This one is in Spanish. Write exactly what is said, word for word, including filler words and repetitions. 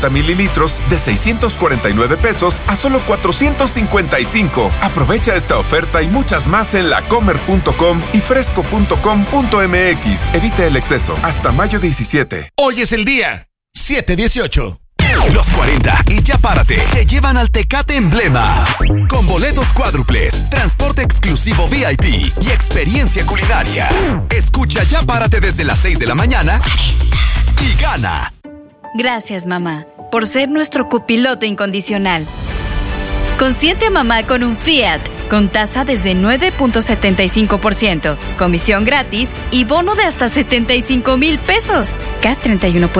mililitros de seiscientos cuarenta y nueve pesos a solo cuatrocientos cincuenta y cinco. Aprovecha esta oferta y muchas más en lacomer punto com y fresco punto com punto m x. Evita el exceso. Hasta mayo diecisiete. Hoy es el día. siete dieciocho. Los cuarenta y Ya Párate te llevan al Tecate Emblema con boletos cuádruples, transporte exclusivo V I P y experiencia culinaria. Escucha Ya Párate desde las seis de la mañana y gana. Gracias, mamá, por ser nuestro copiloto incondicional. Consiente a mamá con un Fiat con tasa desde nueve punto setenta y cinco por ciento, comisión gratis y bono de hasta setenta y cinco mil pesos. C A T treinta y uno